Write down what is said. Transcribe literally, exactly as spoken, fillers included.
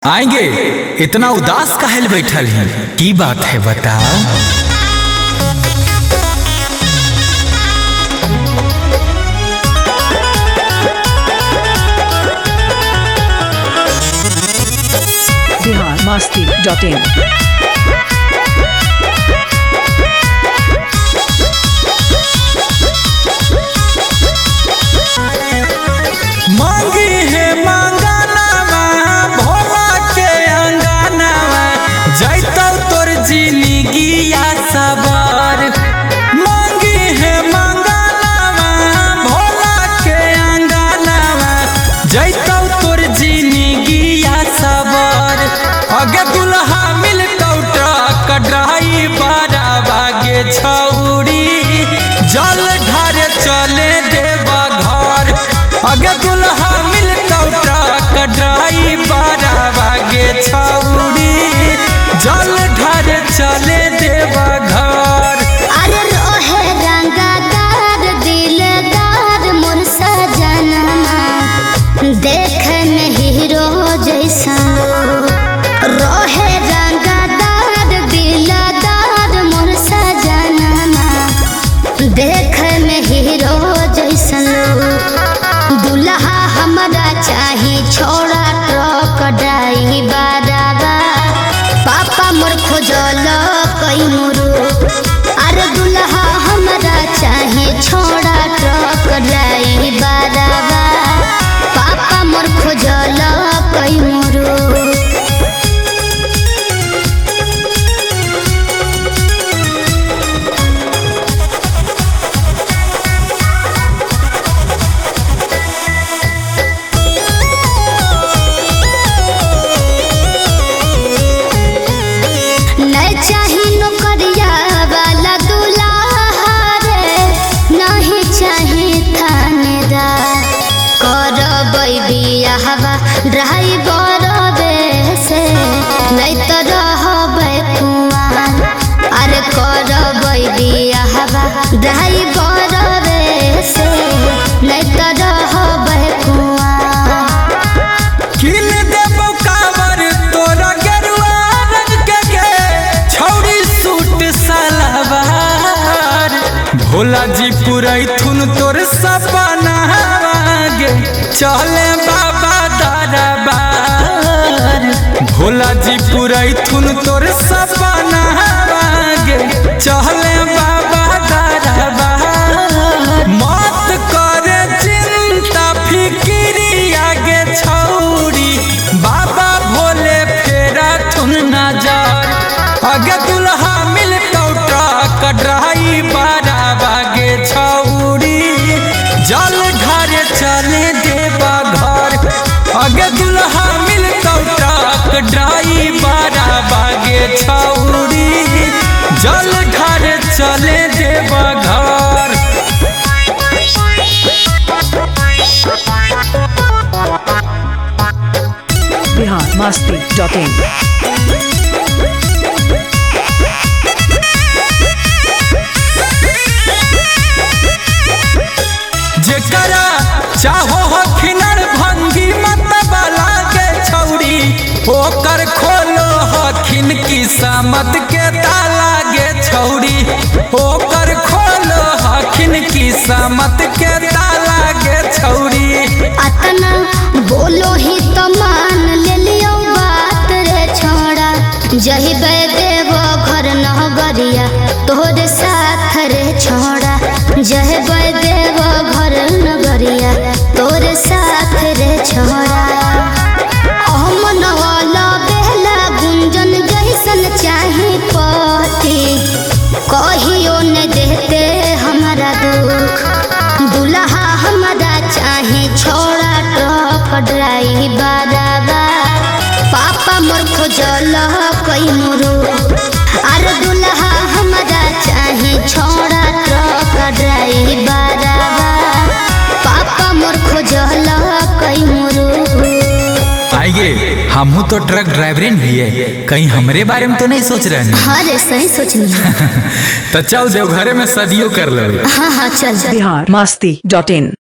आएंगे। इतना उदास काहे बैठल है, की बात है बताओ। Bihar Masti dot in. मांगी है मांगानावा भोला के अंगानावा, जैतो तोर जिंदगिया सवार। मांगी है मांगानावा भोला के अंगानावा, जैतो तोर जिंदगिया सवार। अगे दुल्हा मिल टौटा कढ़ाई बारा बागे छौरी, जल ढारे चले देवा घर। अगे दुल्हा मिल टौटा कढ़ाई बारा बागे छौरी, जल ढारे चले देवा घर। अरे रोहे रंगदार दिलदार मोर सजनमा, देख में हीरो जैसा। रोहे रंगदार दिलदार मोर सजनमा, देख में हीरो जैसा। दुल्हा हमारा चाहे छोड़ा ट्रक डाई बाराबा, पापा मोर खोजल कई मुरु। अरे दुल्हा हमारा चाहे छोड़ा ट्रक डाई बाराबा, पापा मोर खोजल कई मुरु। चाही नौकरिया वाला दुल्हा रे, नहीं चाही थानेदार। करबै बियाहवा ड्राइवर से, नहीं तो रहबै कुआर। अरे करबै बियाहवा ड्राइवर से, नहीं तो रहबै कुआर। किन देबो कावर तोरा गेरुआ रंग के गे, छौरी सूट सलवार। भोला जी पुरैथुन तोर सपना गे, चले बाबा दरबार। भोला जी पुरैथुन तोर सपना गे, चले बाबा दरबार। मत करे चिंता फिक्रिया गे छौरी, बाबा भोले फेरा थुन नजर। अगे दुल्हा मिल टौटा कढ़ाई बारा बागे छौरी, जल ढारे चले देवा घर। अगे दुल्हा मिल टौटा कढ़ाई बारा बागे छौरी, जल ढारे चले देवा घर। Bihar Masti dot in. जेकरा चाहो हो खिनर भंगी मत बाला के छौरी, ओकर खोलो हखिन किस्मत के ताला गे छौरी। ओकर खोलो हखिन किस्मत के ताला गे छौरी। अतना बोलो ही तो मान ले लियो बात रे छोड़ा, जही देव घर नगरिया तोहरे साथ रे छोड़ा। जह देव घर नगरिया तोरे साथ रे छोड़ा। अहमन वाला बेहला गुंजन जैसन चाहे पति, कहियो न देते हमारा दुख। दुल्हा हमारा चाहे छोड़ा ट्रक ड्राई बाराबा, पापा मोर खोजल कई मुरु। अरे दुल्हा हमारा चाहे छोड़ा ट्रक ड्राई बाराबा, पापा मोर खोजल कई मुरु। आइए, हमहू तो ट्रक ड्राइवरिन भी है, कहीं हमरे बारे में तो नहीं सोच रहे हैं? हाँ रे, सही सोचनी है। तो चल देवघरे में सदियों कर लो। हाँ हाँ चल। बिहार मस्ती डॉट इन।